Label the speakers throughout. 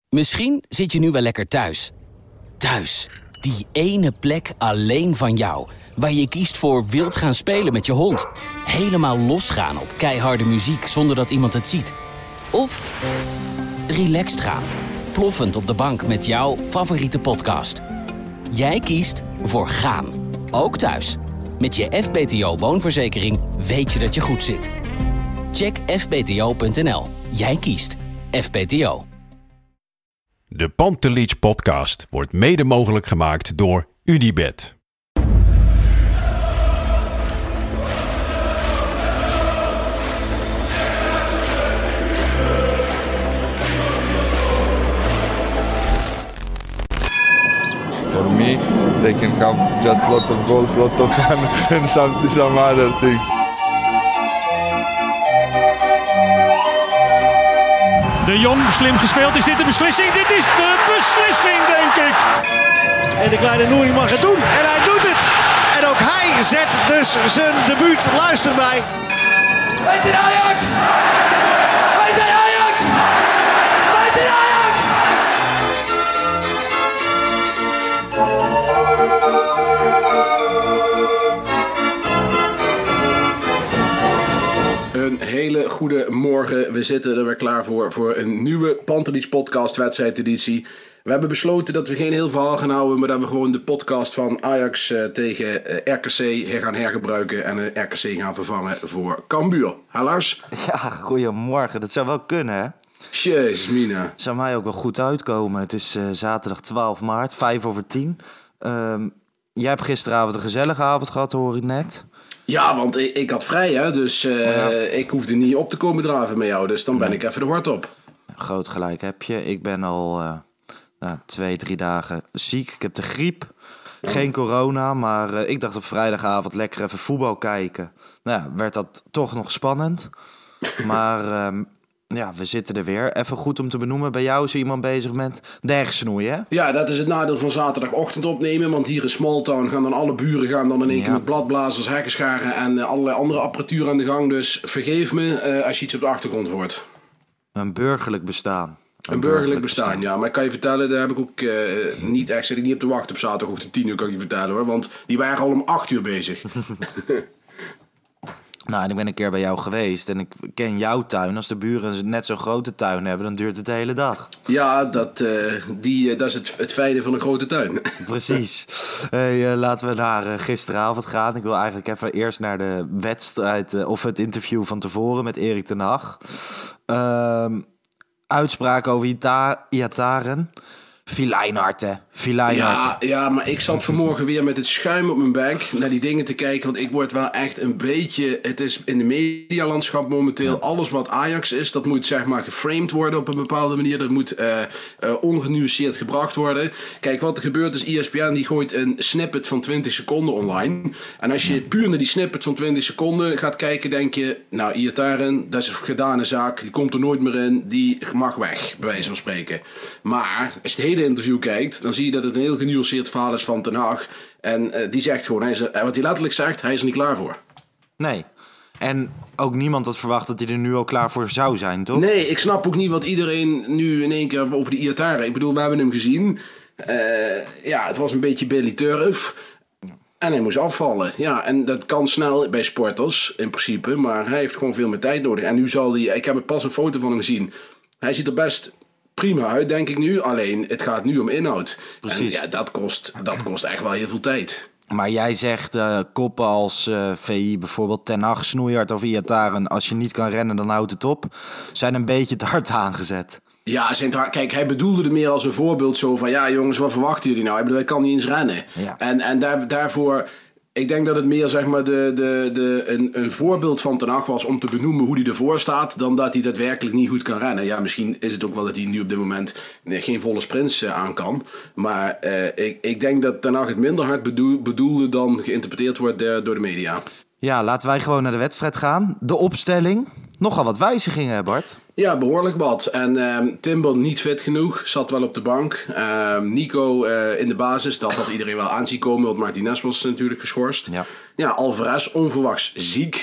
Speaker 1: Misschien zit je nu wel lekker thuis. Thuis, die ene plek alleen van jou, waar je kiest voor wild gaan spelen met je hond. Helemaal losgaan op keiharde muziek zonder dat iemand het ziet. Of relaxed gaan, ploffend op de bank met jouw favoriete podcast. Jij kiest voor gaan, ook thuis. Met je FBTO woonverzekering weet je dat je goed zit. Check fbto.nl. Jij kiest FBTO.
Speaker 2: De Pantelich podcast wordt mede mogelijk gemaakt door UdiBet.
Speaker 3: For me, they can have just a lot of goals, lot of fun and some other things.
Speaker 4: De Jong, slim gespeeld. Is dit de beslissing? Dit is de beslissing, denk ik.
Speaker 5: En de kleine Nouri mag het doen. En hij doet het. En ook hij zet dus zijn debuut. Luister mij.
Speaker 6: Wij zijn Ajax! Wij zijn Ajax! Wij zijn Ajax!
Speaker 7: Een hele goede morgen. We zitten er weer klaar voor een nieuwe Pantelich podcast wedstrijdeditie. We hebben besloten dat we geen heel verhaal gaan houden, maar dat we gewoon de podcast van Ajax tegen RKC gaan hergebruiken en RKC gaan vervangen voor Cambuur. Ha, Lars?
Speaker 8: Ja, goedemorgen. Dat zou wel kunnen, hè?
Speaker 7: Jezus, Mina.
Speaker 8: Zou mij ook wel goed uitkomen. Het is zaterdag 12 maart, 5:10. Jij hebt gisteravond een gezellige avond gehad, hoor ik net.
Speaker 7: Ja, want ik had vrij, hè, dus ik hoefde niet op te komen draven met jou. Dus dan ben ik even de hort op.
Speaker 8: Groot gelijk heb je. Ik ben al 2-3 dagen ziek. Ik heb de griep. Geen corona, maar ik dacht op vrijdagavond lekker even voetbal kijken. Nou ja, werd dat toch nog spannend. Maar we zitten er weer. Even goed om te benoemen. Bij jou is er iemand bezig met de hersensnoei, hè?
Speaker 7: Ja, dat is het nadeel van zaterdagochtend opnemen. Want hier in Smalltown gaan dan alle buren dan in één keer met bladblazers, hekkenscharen en allerlei andere apparatuur aan de gang. Dus vergeef me als je iets op de achtergrond hoort.
Speaker 8: Een burgerlijk bestaan.
Speaker 7: Een burgerlijk bestaan, ja. Maar ik kan je vertellen, daar heb ik ook niet echt, zit ik niet op te wachten op zaterdagochtend 10 uur, kan ik je vertellen hoor. Want die waren al om 8 uur bezig.
Speaker 8: Nou, en ik ben een keer bij jou geweest en ik ken jouw tuin. Als de buren net zo'n grote tuin hebben, dan duurt het de hele dag.
Speaker 7: Ja, dat is het fijne van een grote tuin.
Speaker 8: Precies. Hey, laten we naar gisteravond gaan. Ik wil eigenlijk even eerst naar de wedstrijd of het interview van tevoren met Erik ten Hag. Uitspraak over Iataren. Fileinhard, hè? Fileinhard.
Speaker 7: Ja, maar ik zat vanmorgen weer met het schuim op mijn buik naar die dingen te kijken. Want ik word wel echt een beetje... Het is in de medialandschap momenteel alles wat Ajax is. Dat moet zeg maar geframed worden op een bepaalde manier. Dat moet ongenuanceerd gebracht worden. Kijk, wat er gebeurt is ESPN die gooit een snippet van 20 seconden online. En als je puur naar die snippet van 20 seconden gaat kijken, denk je... Nou, Iataren, dat is een gedane zaak. Die komt er nooit meer in. Die mag weg, bij wijze van spreken. Maar als je het hele interview kijkt, dan zie je dat het een heel genuanceerd verhaal is van Ten Hag. En die zegt gewoon, wat hij letterlijk zegt, hij is er niet klaar voor.
Speaker 8: Nee. En ook niemand had verwacht dat hij er nu al klaar voor zou zijn, toch?
Speaker 7: Nee, ik snap ook niet wat iedereen nu in één keer over de Iataren. Ik bedoel, we hebben hem gezien. Het was een beetje Billy Turf. En hij moest afvallen. Ja, en dat kan snel bij sporters, in principe. Maar hij heeft gewoon veel meer tijd nodig. En nu zal hij... Ik heb pas een foto van hem gezien. Hij ziet er best prima uit, denk ik nu. Alleen, het gaat nu om inhoud.
Speaker 8: Precies.
Speaker 7: En ja, dat kost echt wel heel veel tijd.
Speaker 8: Maar jij zegt koppen als VI bijvoorbeeld, Ten Hag, snoeihard of Iataren, als je niet kan rennen, dan houdt het op, zijn een beetje te hard aangezet.
Speaker 7: Ja, kijk, hij bedoelde het meer als een voorbeeld zo van... Ja, jongens, wat verwachten jullie nou? Ik bedoel, hij kan niet eens rennen.
Speaker 8: Ja.
Speaker 7: En daarvoor... Ik denk dat het meer zeg maar een voorbeeld van Ten Hag was om te benoemen hoe hij ervoor staat, dan dat hij daadwerkelijk niet goed kan rennen. Ja, misschien is het ook wel dat hij nu op dit moment geen volle sprints aan kan. Maar ik denk dat Ten Hag het minder hard bedoelde dan geïnterpreteerd wordt door de media.
Speaker 8: Ja, laten wij gewoon naar de wedstrijd gaan. De opstelling. Nogal wat wijzigingen, Bart.
Speaker 7: Ja, behoorlijk wat. En Timber niet fit genoeg, zat wel op de bank. Nico in de basis, dat had iedereen wel aanzien komen, want Martinez was natuurlijk geschorst. Ja, Alvarez onverwachts ziek.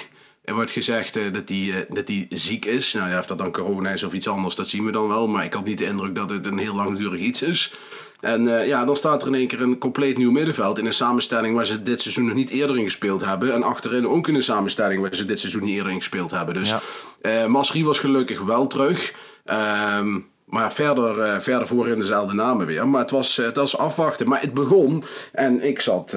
Speaker 7: Er wordt gezegd dat hij ziek is. Nou ja, of dat dan corona is of iets anders, dat zien we dan wel. Maar ik had niet de indruk dat het een heel langdurig iets is. En dan staat er in één keer een compleet nieuw middenveld in een samenstelling waar ze dit seizoen nog niet eerder in gespeeld hebben. En achterin ook in een samenstelling waar ze dit seizoen niet eerder in gespeeld hebben. Dus Masri was gelukkig wel terug. Maar verder voorin dezelfde namen weer. Maar het was afwachten. Maar het begon en ik zat,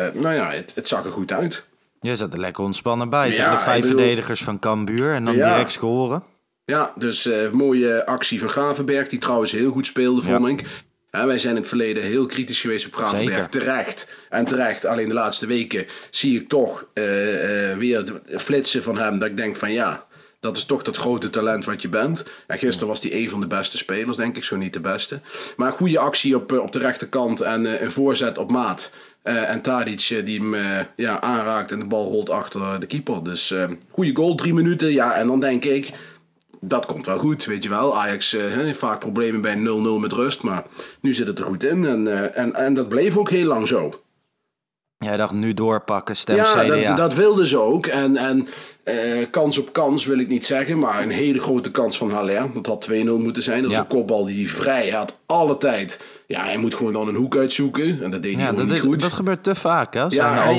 Speaker 7: het zag er goed uit.
Speaker 8: Je zat er lekker ontspannen bij. Tegen de 5 verdedigers van Cambuur en dan direct scoren. Ja,
Speaker 7: dus mooie actie van Gravenberg, die trouwens heel goed speelde, vond ik. Wij zijn in het verleden heel kritisch geweest op Gravenberg. Terecht. Alleen de laatste weken zie ik toch weer flitsen van hem. Dat ik denk van dat is toch dat grote talent wat je bent. En gisteren was hij een van de beste spelers, denk ik. Zo niet de beste. Maar een goede actie op de rechterkant en een voorzet op maat. En Tadic die hem aanraakt en de bal rolt achter de keeper. Dus goede goal, 3 minuten. Ja, en dan denk ik, dat komt wel goed, weet je wel. Ajax heeft vaak problemen bij 0-0 met rust. Maar nu zit het er goed in. En dat bleef ook heel lang zo.
Speaker 8: Jij dacht nu doorpakken, stem CDA.
Speaker 7: Dat wilden ze ook. En kans op kans wil ik niet zeggen. Maar een hele grote kans van Haller. Dat had 2-0 moeten zijn. Dat is een kopbal die hij vrij had. Alle tijd. Ja, hij moet gewoon dan een hoek uitzoeken. En dat deed hij gewoon niet goed.
Speaker 8: Dat gebeurt te vaak, hè?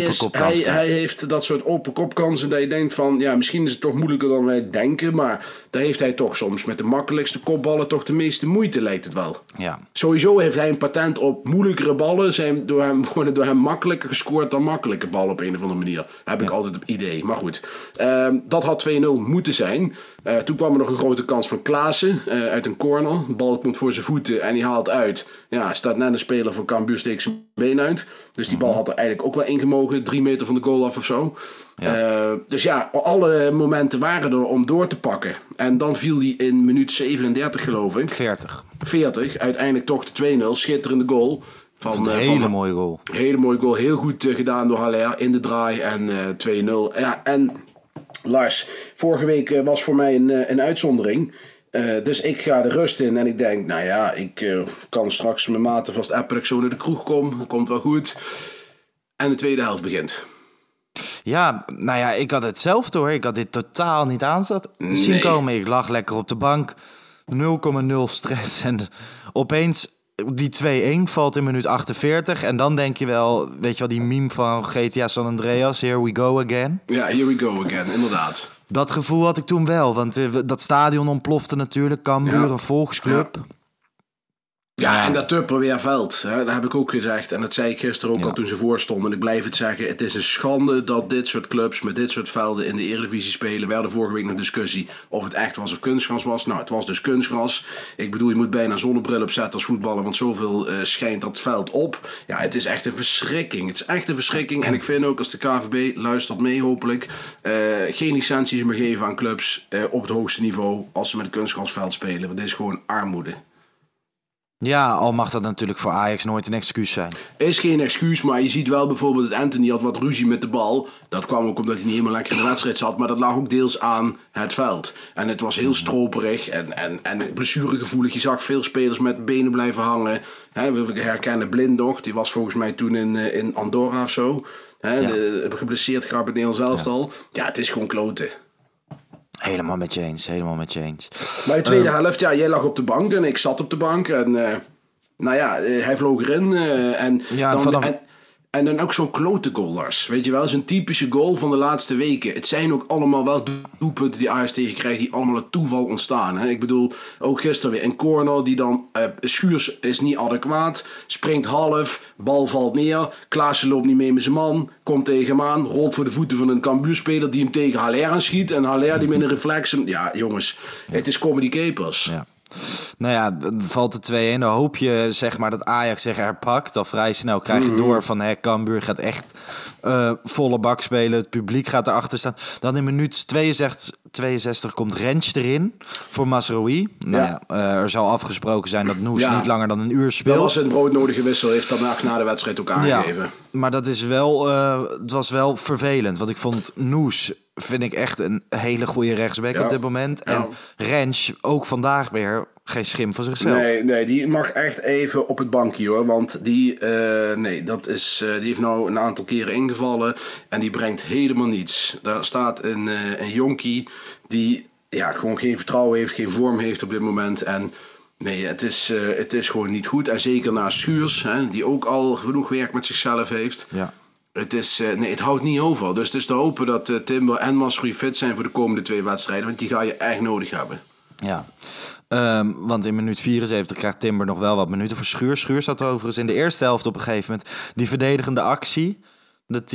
Speaker 7: Hij heeft dat soort open kopkansen dat je denkt van, misschien is het toch moeilijker dan wij denken. Maar daar heeft hij toch soms met de makkelijkste kopballen toch de meeste moeite, lijkt het wel. Ja. Sowieso heeft hij een patent op moeilijkere ballen. Zijn door hem makkelijker gescoord dan makkelijke ballen op een of andere manier. Heb ik altijd het idee. Maar goed, dat had 2-0 moeten zijn. Toen kwam er nog een grote kans van Klaassen uit een corner. De bal komt voor zijn voeten en hij haalt uit. Ja, staat net een speler van Cambuur, steekt zijn been uit. Dus die bal had er eigenlijk ook wel ingemogen. 3 meter van de goal af of zo. Ja. Alle momenten waren er om door te pakken. En dan viel hij in minuut 37, geloof ik. 40. Uiteindelijk toch de 2-0. Schitterende goal.
Speaker 8: Een hele mooie goal.
Speaker 7: Hele mooie goal. Heel goed gedaan door Haller in de draai. En 2-0. Ja, en Lars, vorige week was voor mij een uitzondering. Dus ik ga de rust in en ik denk, ik kan straks mijn maten vast appen dat ik zo naar de kroeg kom. Dat komt wel goed. En de tweede helft begint.
Speaker 8: Ja, ik had hetzelfde hoor. Ik had dit totaal niet zien komen. Ik lag lekker op de bank. 0,0 stress. En opeens die 2-1 valt in minuut 48. En dan denk je wel, weet je wel, die meme van GTA San Andreas. Here we go again.
Speaker 7: Ja, here we go again, inderdaad.
Speaker 8: Dat gevoel had ik toen wel, want dat stadion ontplofte natuurlijk. Cambuur, een volksclub.
Speaker 7: Ja, en dat Tupperweerveld, dat heb ik ook gezegd. En dat zei ik gisteren ook al toen ze voorstonden. En ik blijf het zeggen, het is een schande dat dit soort clubs met dit soort velden in de Eredivisie spelen. We hadden vorige week nog discussie of het echt was of kunstgras was. Nou, het was dus kunstgras. Ik bedoel, je moet bijna zonnebril opzetten als voetballer, want zoveel schijnt dat veld op. Ja, het is echt een verschrikking. Het is echt een verschrikking. En ik vind ook, als de KVB luistert mee hopelijk, geen licenties meer geven aan clubs op het hoogste niveau als ze met een kunstgrasveld spelen. Want dit is gewoon armoede.
Speaker 8: Ja, al mag dat natuurlijk voor Ajax nooit een excuus zijn.
Speaker 7: Is geen excuus, maar je ziet wel bijvoorbeeld dat Anthony had wat ruzie met de bal. Dat kwam ook omdat hij niet helemaal lekker in de wedstrijd zat. Maar dat lag ook deels aan het veld. En het was heel stroperig en blessuregevoelig. Je zag veel spelers met benen blijven hangen. We herkennen Blind nog. Die was volgens mij toen in Andorra of zo. Geblesseerd geraakt met Nederland zelf al. Ja, het is gewoon kloten.
Speaker 8: Helemaal met je eens.
Speaker 7: Maar de tweede helft, jij lag op de bank en ik zat op de bank. En hij vloog erin. En dan ook zo'n klote goal, Lars. Weet je wel, zo'n typische goal van de laatste weken. Het zijn ook allemaal wel doelpunten die Ajax tegen krijgt, die allemaal uit toeval ontstaan. Hè? Ik bedoel, ook gisteren weer een corner die dan... Schuurs is niet adequaat, springt half, bal valt neer. Klaassen loopt niet mee met zijn man, komt tegen hem aan, rolt voor de voeten van een Cambuurspeler die hem tegen Haller aanschiet. En Haller die met een reflex... Ja, jongens, het is comedy capers.
Speaker 8: Ja. Nou ja, valt de 2-1. Dan hoop je zeg maar dat Ajax zich herpakt. Al vrij snel krijg je door van Cambuur gaat echt volle bak spelen. Het publiek gaat erachter staan. Dan in minuut 62 komt Rentsch erin voor Mazraoui. Er zal afgesproken zijn dat Noes niet langer dan een uur speelt.
Speaker 7: Dat was een broodnodige wissel. Heeft daarna na de wedstrijd ook aangegeven.
Speaker 8: Ja, maar dat is wel, het was wel vervelend. Want ik vond Noes vind ik echt een hele goede rechtsback op dit moment. En Rens ook vandaag weer geen schim van zichzelf.
Speaker 7: Nee, die mag echt even op het bankje hoor. Want die heeft nou een aantal keren ingevallen. En die brengt helemaal niets. Daar staat een jonkie die gewoon geen vertrouwen heeft, geen vorm heeft op dit moment. En nee, het is gewoon niet goed. En zeker naast Schuurs, die ook al genoeg werk met zichzelf heeft. Ja. Het houdt niet over. Dus het is te hopen dat Timber en Masroei fit zijn voor de komende 2 wedstrijden. Want die ga je echt nodig hebben.
Speaker 8: Ja, want in minuut 74 krijgt Timber nog wel wat minuten voor Schuurs. Schuurs had overigens in de eerste helft op een gegeven moment die verdedigende actie. Dat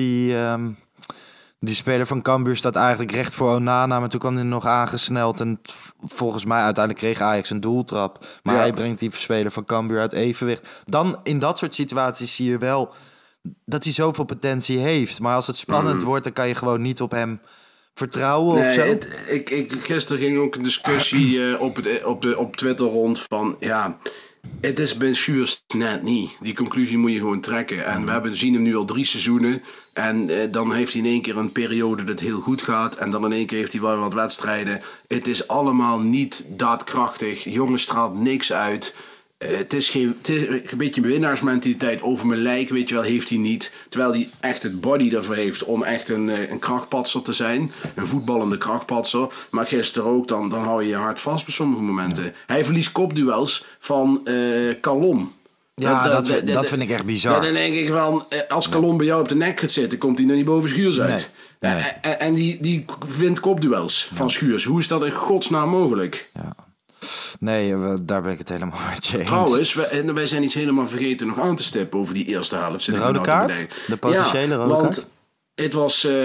Speaker 8: die speler van Cambuur staat eigenlijk recht voor Onana. Maar toen kwam hij nog aangesneld. En volgens mij uiteindelijk kreeg Ajax een doeltrap. Maar hij brengt die speler van Cambuur uit evenwicht. Dan in dat soort situaties zie je wel dat hij zoveel potentie heeft. Maar als het spannend wordt, dan kan je gewoon niet op hem vertrouwen of zo.
Speaker 7: Gisteren ging ook een discussie op Twitter rond van het is bij Schuurs net niet. Die conclusie moet je gewoon trekken. En we zien hem nu al 3 seizoenen. En dan heeft hij in één keer een periode dat heel goed gaat. En dan in één keer heeft hij wel wat wedstrijden. Het is allemaal niet daadkrachtig. Jongen straalt niks uit. Het is een beetje een winnaarsmentaliteit over mijn lijk, weet je wel, heeft hij niet. Terwijl hij echt het body daarvoor heeft om echt een krachtpatser te zijn. Een voetballende krachtpatser. Maar gisteren ook, dan hou je je hart vast op sommige momenten. Ja. Hij verliest kopduels van Kalom.
Speaker 8: Ja, dat vind ik echt bizar.
Speaker 7: Dan denk ik van, als Kalom bij jou op de nek gaat zitten, komt hij nog niet boven Schuurs uit. Nee. En die wint kopduels van Schuurs. Hoe is dat in godsnaam mogelijk?
Speaker 8: Ja. Nee, daar ben ik het helemaal met je eens.
Speaker 7: Trouwens, wij zijn iets helemaal vergeten nog aan te stippen over die eerste helft.
Speaker 8: De rode kaart? De potentiële rode kaart?
Speaker 7: Het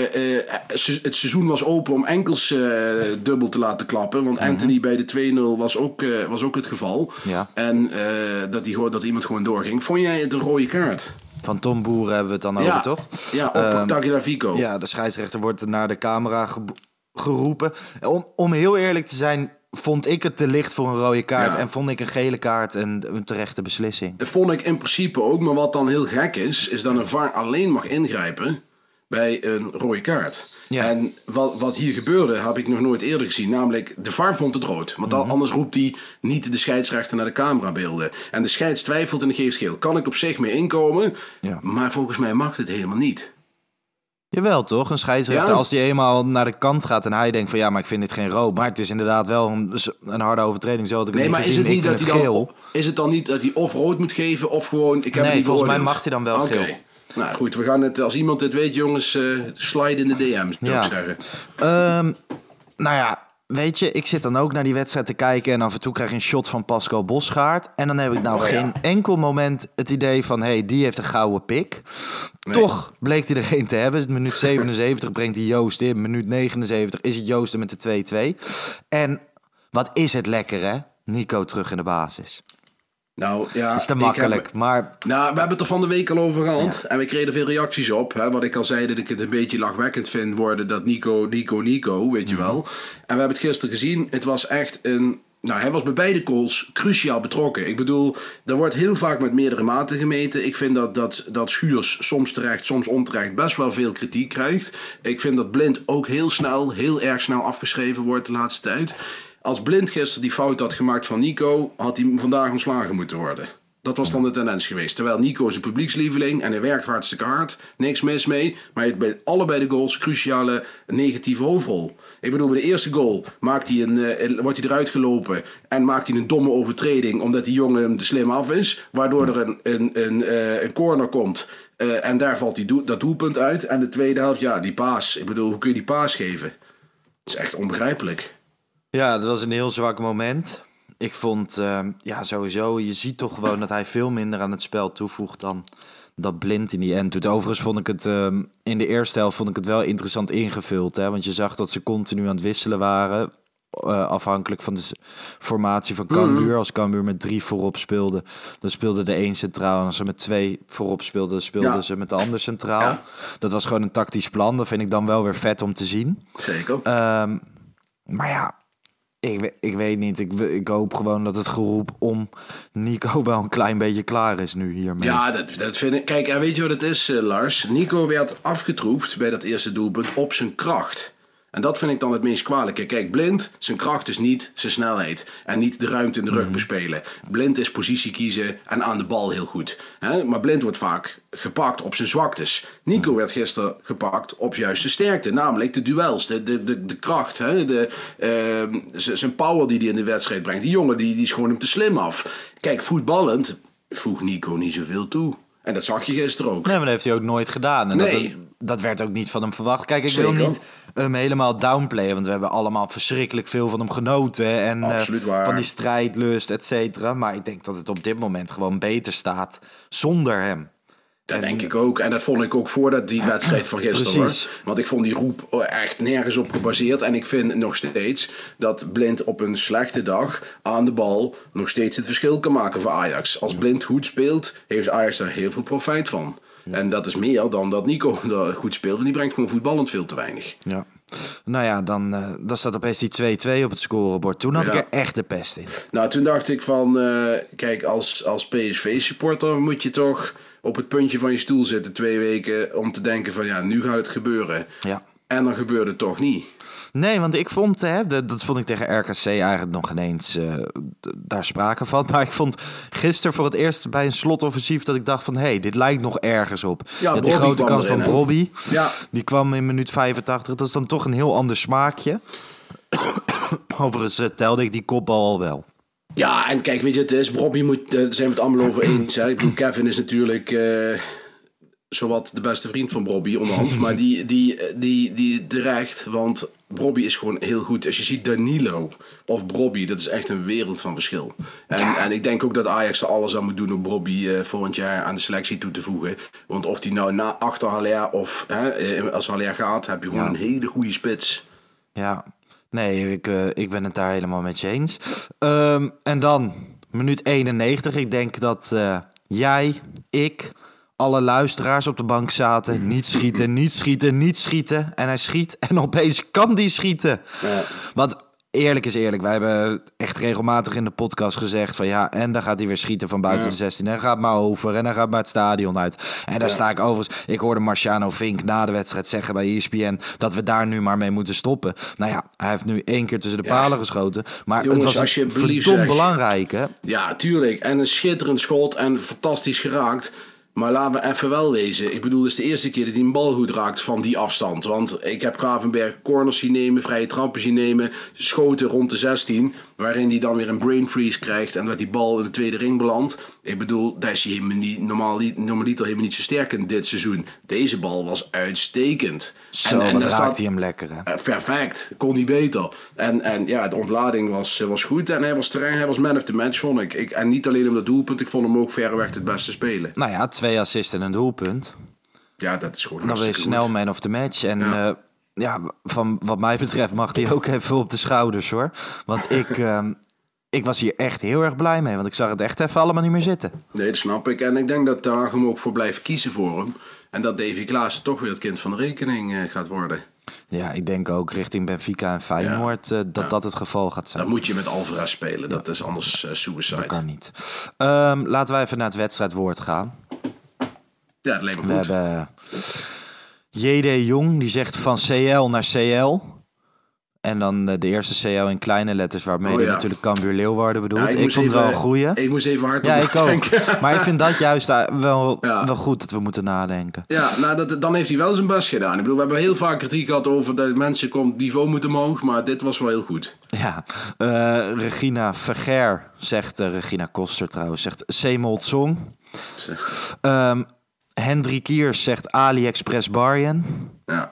Speaker 7: seizoen was open om enkels dubbel te laten klappen. Want Anthony bij de 2-0 was ook het geval. Ja. En dat iemand gewoon doorging. Vond jij het een rode kaart?
Speaker 8: Van Tom Boeren hebben we het dan over, toch?
Speaker 7: Ja, op Tagliafico.
Speaker 8: Ja, de scheidsrechter wordt naar de camera geroepen. Om heel eerlijk te zijn, vond ik het te licht voor een rode kaart. Ja. En vond ik een gele kaart een terechte beslissing.
Speaker 7: Dat vond ik in principe ook. Maar wat dan heel gek is dat een VAR alleen mag ingrijpen bij een rode kaart. Ja. En wat hier gebeurde, heb ik nog nooit eerder gezien. Namelijk, de VAR vond het rood. Want anders roept hij niet de scheidsrechter naar de camerabeelden. En de scheids twijfelt en geeft geel. Kan ik op zich mee inkomen, maar volgens mij mag het helemaal niet.
Speaker 8: Jawel toch, een scheidsrechter als die eenmaal naar de kant gaat en hij denkt van maar ik vind dit geen rood. Maar het is inderdaad wel een harde overtreding. Zo had ik het niet gezien.
Speaker 7: Is het dan niet dat hij of rood moet geven of gewoon...
Speaker 8: volgens mij mag hij dan wel geel.
Speaker 7: Nou goed, we gaan het, als iemand dit weet jongens, slide in de DM's, zou ik zeggen.
Speaker 8: Weet je, ik zit dan ook naar die wedstrijd te kijken en af en toe krijg je een shot van Pascal Bosgaard. En dan heb ik geen enkel moment het idee van, die heeft een gouden pik. Nee. Toch bleek hij er geen te hebben. Minuut 77 brengt hij Joost in. Minuut 79 is het Joost met de 2-2. En wat is het lekker, hè? Nico terug in de basis.
Speaker 7: Nou ja,
Speaker 8: is te makkelijk, maar...
Speaker 7: Nou, we hebben het er van de week al over gehad. Ja. En we kregen veel reacties op. Hè, wat ik al zei, dat ik het een beetje lachwekkend vind worden. Dat Nico, weet je wel. En we hebben het gisteren gezien. Het was echt een... Nou, hij was bij beide goals cruciaal betrokken. Ik bedoel, er wordt heel vaak met meerdere maten gemeten. Ik vind dat Schuurs soms terecht, soms onterecht best wel veel kritiek krijgt. Ik vind dat Blind ook heel erg snel afgeschreven wordt de laatste tijd. Als Blind gisteren die fout had gemaakt van Nico, had hij vandaag ontslagen moeten worden. Dat was dan de tendens geweest. Terwijl Nico is een publiekslieveling en hij werkt hartstikke hard. Niks mis mee. Maar hij heeft bij allebei de goals cruciale negatieve hoofdrol. Ik bedoel, bij de eerste goal wordt hij eruit gelopen en maakt hij een domme overtreding omdat die jongen hem te slim af is. Waardoor er een corner komt. En daar valt dat doelpunt uit. En de tweede helft, die paas. Ik bedoel, hoe kun je die paas geven? Dat is echt onbegrijpelijk.
Speaker 8: Ja, dat was een heel zwak moment. Ik vond, sowieso, je ziet toch gewoon dat hij veel minder aan het spel toevoegt dan dat Blind in die end doet. Overigens vond ik het, in de eerste helft wel interessant ingevuld. Hè? Want je zag dat ze continu aan het wisselen waren. Afhankelijk van de formatie van Cambuur. Als Cambuur met 3 voorop speelde, dan speelde de 1 centraal. En als ze met 2 voorop speelden, ze met de ander centraal. Ja. Dat was gewoon een tactisch plan. Dat vind ik dan wel weer vet om te zien.
Speaker 7: Zeker.
Speaker 8: Maar ja, ik weet niet. Ik hoop gewoon dat het geroep om Nico wel een klein beetje klaar is nu hiermee.
Speaker 7: Ja, dat vind ik. Kijk, en weet je wat het is, Lars? Nico werd afgetroefd bij dat eerste doelpunt op zijn kracht. En dat vind ik dan het meest kwalijke. Kijk, Blind, zijn kracht is niet zijn snelheid. En niet de ruimte in de rug bespelen. Blind is positie kiezen en aan de bal heel goed. Maar Blind wordt vaak gepakt op zijn zwaktes. Nico werd gisteren gepakt op juist zijn sterkte. Namelijk de duels, de kracht. Zijn power die hij in de wedstrijd brengt. Die jongen die is gewoon hem te slim af. Kijk, voetballend voegt Nico niet zoveel toe. En dat zag je gisteren ook.
Speaker 8: Nee, maar dat heeft hij ook nooit gedaan. En dat werd ook niet van hem verwacht. Kijk, ik wil niet hem helemaal downplayen. Want we hebben allemaal verschrikkelijk veel van hem genoten. En van die strijdlust, et cetera. Maar ik denk dat het op dit moment gewoon beter staat zonder hem.
Speaker 7: Dat denk ik ook. En dat vond ik ook voordat die wedstrijd van gisteren was. Want ik vond die roep echt nergens op gebaseerd. En ik vind nog steeds dat Blind op een slechte dag aan de bal nog steeds het verschil kan maken voor Ajax. Als Blind goed speelt, heeft Ajax daar heel veel profijt van. En dat is meer dan dat Nico goed speelt. Want die brengt gewoon voetballend veel te weinig.
Speaker 8: Ja. Nou ja, dan staat opeens die 2-2 op het scorebord. Toen had ik er echt de pest in.
Speaker 7: Nou, toen dacht ik van... kijk, als PSV-supporter moet je toch op het puntje van je stoel zitten 2 weken... om te denken van ja, nu gaat het gebeuren. Ja. En dan gebeurde het toch niet.
Speaker 8: Nee, want ik vond, dat vond ik tegen RKC eigenlijk nog ineens daar sprake van. Maar ik vond gisteren voor het eerst bij een slotoffensief dat ik dacht van... hé, dit lijkt nog ergens op. Ja, die grote kans van Brobby, die kwam in minuut 85. Dat is dan toch een heel ander smaakje. Overigens telde ik die kopbal al wel.
Speaker 7: Ja, en kijk, weet je, het is Brobby daar zijn we het allemaal over eens. Hè? Ik bedoel, Kevin is natuurlijk... zowat de beste vriend van Brobby onderhand. Maar die terecht, want Brobby is gewoon heel goed. Als je ziet Danilo of Brobby, dat is echt een wereld van verschil. En ik denk ook dat Ajax er alles aan moet doen om Brobby volgend jaar aan de selectie toe te voegen. Want of die nou achter Haller of als Haller gaat, heb je gewoon een hele goede spits.
Speaker 8: Ja, nee, ik ben het daar helemaal met je eens. En dan, minuut 91. Ik denk dat jij, ik... alle luisteraars op de bank zaten. Niet schieten, niet schieten, niet schieten. En hij schiet en opeens kan die schieten. Ja. Want eerlijk is eerlijk. Wij hebben echt regelmatig in de podcast gezegd van ja, en dan gaat hij weer schieten van buiten de 16. En dan gaat maar over en dan gaat maar het stadion uit. En daar sta ik overigens. Ik hoorde Marciano Vink na de wedstrijd zeggen bij ESPN dat we daar nu maar mee moeten stoppen. Nou ja, hij heeft nu 1 keer tussen de palen geschoten. Maar jongens, het was verdomd belangrijk, hè?
Speaker 7: Ja, tuurlijk. En een schitterend schot en fantastisch geraakt. Maar laten we even wel wezen. Ik bedoel, het is de eerste keer dat hij een bal goed raakt van die afstand. Want ik heb Gravenberg corners zien nemen, vrije trappen zien nemen, schoten rond de 16. Waarin hij dan weer een brain freeze krijgt en dat die bal in de tweede ring belandt. Ik bedoel, daar is hij normaliter helemaal niet zo sterk in dit seizoen. Deze bal was uitstekend.
Speaker 8: Zo, en dan raakt hij hem lekker, hè?
Speaker 7: Perfect, kon niet beter. En ja, de ontlading was goed en hij was terrein, hij was man of the match, vond ik. En niet alleen om dat doelpunt, ik vond hem ook verreweg het beste spelen.
Speaker 8: Nou ja, 2 assists en een doelpunt.
Speaker 7: Ja, dat is gewoon
Speaker 8: dan ben je snel man of the match. En ja, van wat mij betreft mag hij ook even op de schouders, hoor. Want ik was hier echt heel erg blij mee. Want ik zag het echt even allemaal niet meer zitten. Nee,
Speaker 7: dat snap ik. En ik denk dat daar hem ook voor blijft kiezen voor hem. En dat Davy Klaassen toch weer het kind van de rekening gaat worden.
Speaker 8: Ja, ik denk ook richting Benfica en Feyenoord dat het geval gaat zijn.
Speaker 7: Dan moet je met Alvarez spelen. Dat is anders suicide.
Speaker 8: Dat kan niet. Laten wij even naar het wedstrijdwoord gaan.
Speaker 7: Ja, dat lijkt me goed.
Speaker 8: We hebben J.D. Jong, die zegt van CL naar CL. En dan de eerste CL in kleine letters, waarmee je natuurlijk Cambuur Leeuwarden bedoelt. Ja, ik vond het wel een goeie.
Speaker 7: Ik moest even hard op nadenken.
Speaker 8: Ook. Maar ik vind dat juist wel goed dat we moeten nadenken.
Speaker 7: Ja, nou, dan heeft hij wel zijn best gedaan. Ik bedoel, we hebben heel vaak kritiek gehad over dat mensen het niveau moeten omhoog. Maar dit was wel heel goed.
Speaker 8: Ja, Regina Verger zegt, Regina Koster trouwens, zegt Semold Song. Hendrik Kiers zegt AliExpress Barjen.
Speaker 7: Ja.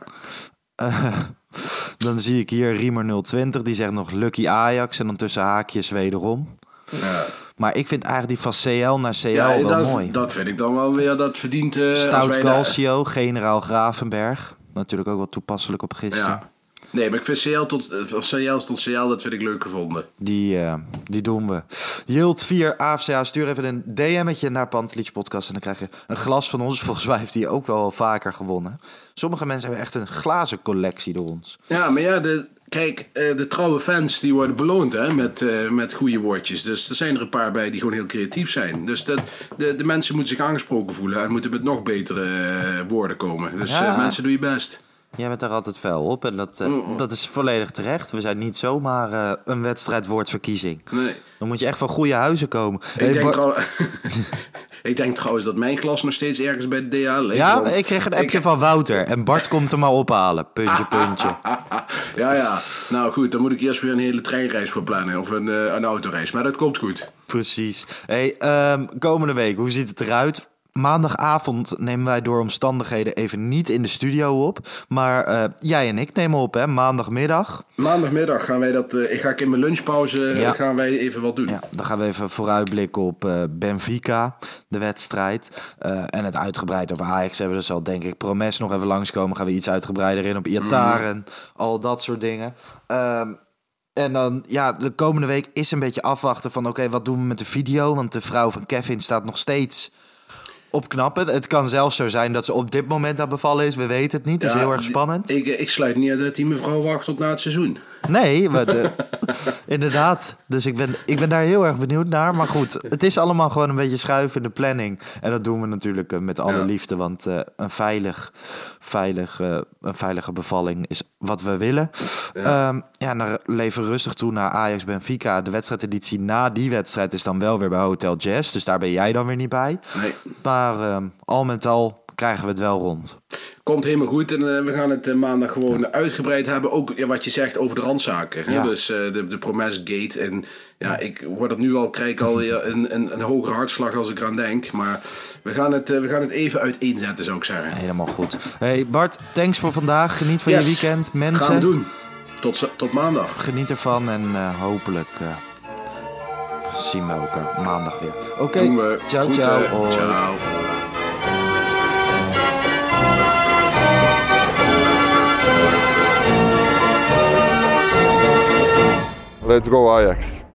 Speaker 8: Dan zie ik hier Riemer 020, die zegt nog Lucky Ajax en dan tussen haakjes wederom. Ja. Maar ik vind eigenlijk die van CL naar CL wel mooi.
Speaker 7: Dat vind ik dan wel weer, dat verdient...
Speaker 8: Stout Calcio, Generaal Gravenberg. Natuurlijk ook wel toepasselijk op gisteren.
Speaker 7: Ja. Nee, maar ik vind CL tot CL, dat vind ik leuk gevonden.
Speaker 8: Die doen we. Yield 4 AFCA, stuur even een DM'tje naar Pantelich Podcast en dan krijg je een glas van ons. Volgens mij heeft hij ook wel vaker gewonnen. Sommige mensen hebben echt een glazen collectie door ons.
Speaker 7: Ja, maar ja, de trouwe fans die worden beloond hè, met goede woordjes. Dus er zijn er een paar bij die gewoon heel creatief zijn. Dus de mensen moeten zich aangesproken voelen en moeten met nog betere woorden komen. Dus mensen, doe je best.
Speaker 8: Jij bent daar altijd fel op en dat is volledig terecht. We zijn niet zomaar een wedstrijdwoordverkiezing.
Speaker 7: Nee.
Speaker 8: Dan moet je echt van goede huizen komen.
Speaker 7: Ik denk trouwens dat mijn klas nog steeds ergens bij de DA leeft.
Speaker 8: Ja, ik kreeg een appje van Wouter en Bart komt hem maar ophalen. Puntje.
Speaker 7: Ja. Nou goed, dan moet ik eerst weer een hele treinreis voor plannen of een autoreis. Maar dat komt goed.
Speaker 8: Precies. Hey, komende week, hoe ziet het eruit? Maandagavond nemen wij door omstandigheden even niet in de studio op. Maar jij en ik nemen op, hè? Maandagmiddag.
Speaker 7: Maandagmiddag gaan wij ga ik in mijn lunchpauze gaan wij even wat doen.
Speaker 8: Ja, dan gaan we even vooruitblikken op Benfica, de wedstrijd. En het uitgebreid over Ajax hebben. Dus zal denk ik Promes nog even langskomen. Gaan we iets uitgebreider in op Iataren. Al dat soort dingen. En dan, de komende week is een beetje afwachten van... Oké, wat doen we met de video? Want de vrouw van Kevin staat nog steeds... opknappen. Het kan zelfs zo zijn dat ze op dit moment aan bevallen is. We weten het niet. Het is heel erg spannend.
Speaker 7: Ik sluit niet uit dat die mevrouw wacht tot na het seizoen.
Speaker 8: Nee, inderdaad. Dus ik ben daar heel erg benieuwd naar. Maar goed, het is allemaal gewoon een beetje schuiven in de planning. En dat doen we natuurlijk met alle liefde. Want een veilige bevalling is wat we willen. Dan leven we rustig toe naar Ajax Benfica. De wedstrijdeditie na die wedstrijd is dan wel weer bij Hotel Jazz. Dus daar ben jij dan weer niet bij.
Speaker 7: Nee.
Speaker 8: Maar al met al krijgen we het wel rond.
Speaker 7: Komt helemaal goed en we gaan het maandag gewoon uitgebreid hebben. Ook wat je zegt over de randzaken.
Speaker 8: Ja.
Speaker 7: Dus de Promes Gate. En ik word het nu al, krijg ik alweer een hogere hartslag als ik eraan denk. Maar we gaan het even uiteenzetten, zou ik zeggen.
Speaker 8: Helemaal goed. Hey Bart, thanks voor vandaag. Geniet van je weekend. Mensen,
Speaker 7: gaan we doen. Tot maandag.
Speaker 8: Geniet ervan en hopelijk zien we elkaar maandag weer. Oké, ciao.
Speaker 7: Ciao.
Speaker 3: Let's go Ajax.